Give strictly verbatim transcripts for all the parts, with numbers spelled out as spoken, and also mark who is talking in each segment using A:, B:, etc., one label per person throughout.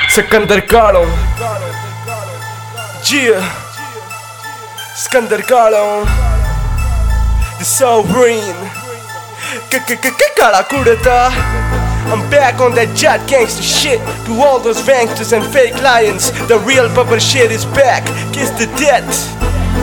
A: सिकंदर कालों Yeah Skandar Kaaloh The Sovereign Kala Kudata. I'm back on that Jat gangster shit. To all those gangsters and fake lions, the real pepper shit is back. Kiss the death.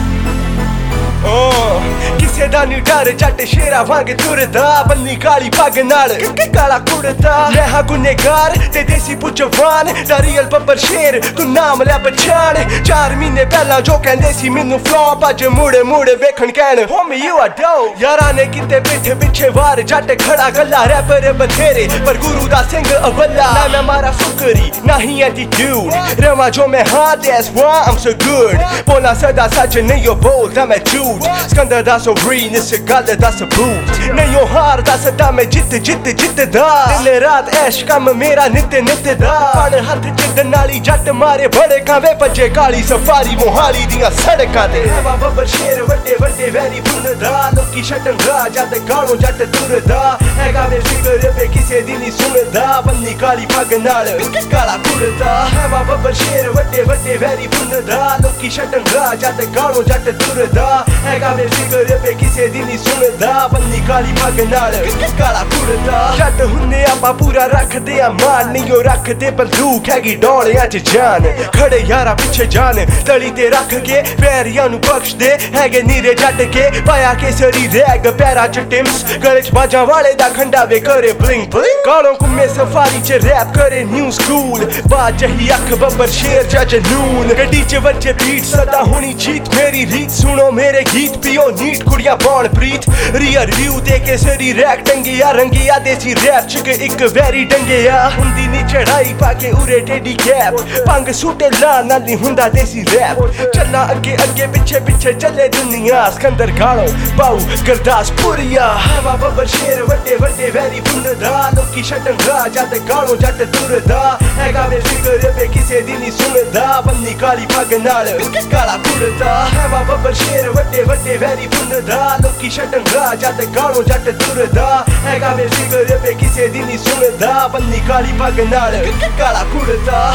A: Oh, ਕਿਸੇ ਦਾ ਨਹੀਂ ਡਰ ਜੱਟ ਸ਼ੇਰਾ ਵਾਂਗ ਤੁਰਦਾ ਬੰਨੀ ਕਾਲੀ ਪੱਗ ਨਾਲ ਕਾਲਾ ਕੁੜਤਾ ਮੈਂ ਹਾਂ ਗੁਨੇਗਾਰ ਤੇ ਦੇਸੀ ਪੁੱਜਵਾਨ ਦਾ ਰੀਅਲ ਬੱਬਰ ਸ਼ੇਰ ਤੂੰ ਨਾਮ ਲੈ ਪਛਾਣ ਚਾਰ ਮਹੀਨੇ ਪਹਿਲਾਂ ਜੋ ਕਹਿੰਦੇ ਸੀ ਮੈਨੂੰ ਫਲੌਪ ਅੱਜ ਮੁੜੇ ਮੁੜੇ ਵੇਖਣ ਕਹਿਣ ਹੋਮੀ ਯੂ ਆ ਡੋ ਯਾਰਾਂ ਨੇ ਕਿਤੇ ਪਿੱਠੇ ਪਿੱਛੇ ਵਾਰ ਜੱਟ ਖੜਾ ਗੱਲਾ ਰੈਪਰ ਬਥੇਰੇ ਪਰ ਗੁਰੂ ਦਾ ਸਿੰਘ ਅਵੱਲਾ ਨਾ ਮੈਂ ਮਾਰਾ ਫੁਕਰੀ ਨਹੀਂ ਐਟੀਟਿਊਡ ਰਮਾ ਜੋ ਮੈਂ ਹਾਂ that's why I'm so good ਬੋਲਾ ਸਦਾ ਸੱਚ ਨਹੀਂ ਉਹ ਬੋਲਦਾ ਮੈਂ ਝੂਠ Skandar da Sovereign ਇਸ ਗੱਲ ਦਾ ਸਬੂਤ ਨਹੀਂ ਉਹ ਹਾਰਦਾ ਸਦਾ ਮੈਂ ਜਿੱਤ ਜਿੱਤ ਜਿੱਤਦਾ ਦਿਨ ਰਾਤ ਐਸ਼ ਕੰਮ ਮੇਰਾ ਨਿੱਤ ਨਿੱਤ ਦਾ ਪੜ ਹੱਥ ਜਿੱਦ ਨਾਲੀ ਜੱਟ ਮਾਰੇ ਬੜੇ ਕਾਵੇ ਭੱਜੇ ਕਾਲੀ ਸਫਾਰੀ ਮੋਹਾਲੀ ਦੀਆਂ ਸੜਕਾਂ ਤੇ ਹਵਾ ਬੱਬਰ ਸ਼ੇਰ ਵੱਡੇ ਵੱਡੇ ਵੈਰੀ ਬੁੰਨਦਾ ਲੋਕੀ ਛਟੰਗਾ ਜਦ ਗਾਲੋਂ ਜੱਟ ਤੁਰਦਾ ਹੈਗਾ ਵੇ ਫਿਕਰ ਵੇ ਕਿਸੇ ਦੀ ਨਹੀਂ ਸੁਣਦਾ ਬੰਨੀ ਕਾਲੀ ਪੱਗ ਨਾਲ ਕਾਲਾ ਕੁੜਤਾ ਹਵਾ ਬੱਬਰ ਸ਼ੇਰ ਵੱਡੇ ਵੱਡੇ ਵੈਰੀ ਬੁੰਨਦਾ ਲੋਕੀ ਛਟੰਗਾ ਜਦ ਗਾਲੋਂ ਜੱਟ ਤੁਰਦਾ ਹੈਗਾ ਵੇ ਫਿਕਰ ਵੇ ਕਿਸੇ ਦੀ ਨਹੀਂ ਸੁਣਦਾ ਬੰਨੀ ਕਾਲੀ ਪੱਗ ਨਾਲ ਕਾਲਾ ਕੁੜਤਾ ਜੱਟ ਹੁੰਨੇ ਆਪਾਂ ਪੂਰਾ ਰੱਖਦੇ ਆ ਮਾਨ ਨਹੀਂ ਉਹ ਰੱਖਦੇ ਬੰਦੂਕ ਹੈਗੀ ਡੋਲਿਆਂ 'ਚ ਜਾਨ ਖੜੇ ਯਾਰਾ ਪਿੱਛੇ ਜਾਨ ਤਲੀ ਤੇ ਰੱਖ ਕੇ ਪੈਰੀਆਂ ਨੂੰ ਬਖਸ਼ਦੇ ਹੈਗੇ ਨੀਰੇ ਜੱਟ ਕੇ ਪਾਇਆ ਕੇਸਰੀ ਰੈਗ ਪੈਰਾਂ 'ਚ ਟਿਮਸ ਗਲੇ 'ਚ ਬਾਜਾਂ ਵਾਲੇ ਦਾ ਖੰਡਾ ਵੇ ਕਰੇ ਬਲਿੰਗ ਬਲਿੰਗ ਗਾਲੋਂ ਘੁੰਮੇ ਸਫਾਰੀ 'ਚ ਰੈਪ ਕਰੇ ਨਿਊ ਸਕੂਲ ਬਾਜ ਜਹੀ ਅੱਖ ਬੱਬਰ ਸ਼ੇਰ ਜਾ ਜਨੂਨ ਗੱਡੀ 'ਚ ਵੱਜੇ ਬੀਟ ਸਦਾ ਹੋਣੀ ਜੀਤ ਮੇਰੀ ਰੀਤ ਸੁਣੋ ਮੇਰੇ ਗੀਤ ਪੀਓ ਨੀਟ ਕੁੜੀਆਂ ਬੌਣ ਪ੍ਰੀਤ ਰੀਅਰ ਰਿਵਿਊ ਦੇ ਕੇ ਸਰੀ ਰੈਕ ਟੰਗਿਆ ਰੰਗਿਆ ਦੇਸੀ ਰੈਪ 'ਚ ਇੱਕ ਵੈਰੀ ਡੰਗਿਆ ਹੁੰਦੀ ਨੀ ਚੜਾਈ ਪਾ ਕੇ ਉਰੇ ਟੇਡੀ ਕੈਪ ਪੰਗ ਸੂਟੇ ਲਾ ਨਾਲ ਨਹੀਂ ਹੁੰਦਾ ਦੇਸੀ ਰੈਪ ਚੱਲਾਂ ਅੱਗੇ ਅੱਗੇ ਪਿੱਛੇ ਪਿੱਛੇ ਚੱਲੇ ਦੁਨੀਆ ਸਕੰਦਰ ਕਾਲੋਂ ਬਾਉ ਗੁਰਦਾਸਪੁਰੀਆ ਹਵਾ ਬੱਬਰ ਸ਼ੇਰ ਵੱਡੇ ਵੱਡੇ ਵੈਰੀ ਬੁੰਨਦਾ ਲੋਕੀ ਛਟੰਗਾ ਜਦ ਗਾਲੋਂ ਜੱਟ ਤੁਰਦਾ ਹੈਗਾ ਵੇ ਫਿਕਰ ਵੇ ਕਿਸੇ ਦੀ ਨਹੀਂ ਸੁਣਦਾ ਬੰਨੀ ਕਾਲੀ ਪੱਗ ਨਾਲ ਕਾਲਾ ਕੁੜਤਾ ਹਵਾ ਬੱਬਰ ਸ਼ੇਰ ਵੱਡੇ ਵੱਡੇ ਵੈਰੀ ਬੁੰਨਦਾ ਲੋਕੀ ਛਟੰਗਾ ਜਦ ਗਾਲੋਂ ਜੱਟ ਤੁਰਦਾ ਹੈਗਾ ਵੇ ਫਿਕਰ ਵੇ ਕਿਸੇ ਦੀ ਨਹੀਂ ਸੁਣਦਾ ਬੰਨੀ ਕਾਲੀ ਪੱਗ ਨਾਲ ਕਾਲਾ ਕੁੜਤਾ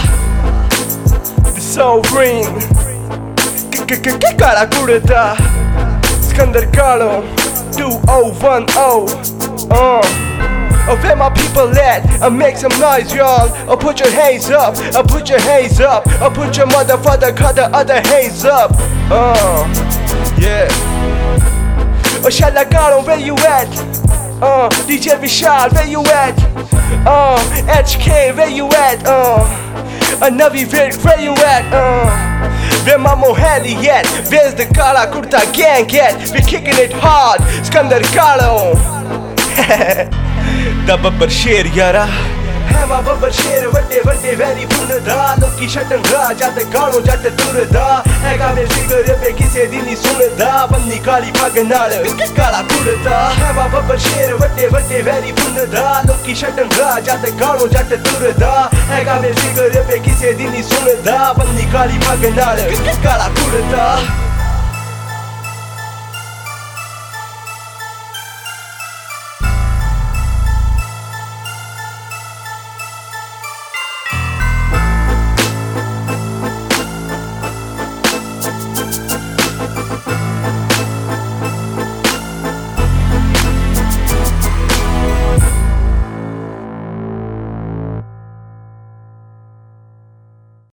A: Sovereign ਕਾਲਾ ਕੁੜਤਾ Skandar Kaaloh two oh one oh uh Oh, where my people at? Uh, make some noise, y'all. Uh, put your hands up. Uh, put your hands up. Uh, put your motherfucker cut the other hands up. Uh, yeah. Oh, Shala Kaaloh, where you at? Uh, D J Vishal, where you at? Uh, H K, where you at? Uh, uh Navi Vic, where you at? Uh, where my Mohali at? Where's the Kala Kurta gang at? We're kicking it hard. Skandar Kaaloh. ਦਾ ਬੱਬਰ ਸ਼ੇਰ ਯਾਰਾ have a ਬੱਬਰ ਸ਼ੇਰ ਵੱਡੇ ਵੱਡੇ very ਬੁੰਨਦਾ ਲੋਕੀ ਛਟੰਗਾ ਜਦ ਗਾਲੋਂ ਜੱਟ ਤੁਰਦਾ ਹੈਗਾ ਵੇ ਫਿਕਰ ਵੇ ਕਿਸੇ ਦੀ ਨਹੀਂ ਸੁਣਦਾ ਬੰਨੀ ਕਾਲੀ ਪੱਗ ਨਾਲ ਕਾਲਾ ਕੁੜਤਾ ਹੈਵਾ ਬੱਬਰ ਸ਼ੇਰ ਵੱਡੇ ਵੱਡੇ ਵੈਰੀ ਬੁੰਨਦਾ ਲੋਕੀ ਛਟੰਗਾ ਜਦ ਗਾਲੋਂ ਜੱਟ ਤੁਰਦਾ ਹੈਗਾ ਵੇ ਫਿਕਰ ਵੇ ਕਿਸੇ ਦੀ ਨਹੀਂ ਸੁਣਦਾ ਬੰਨੀ ਕਾਲੀ ਪੱਗ ਨਾਲ ਕਾਲਾ ਕੁੜਤਾ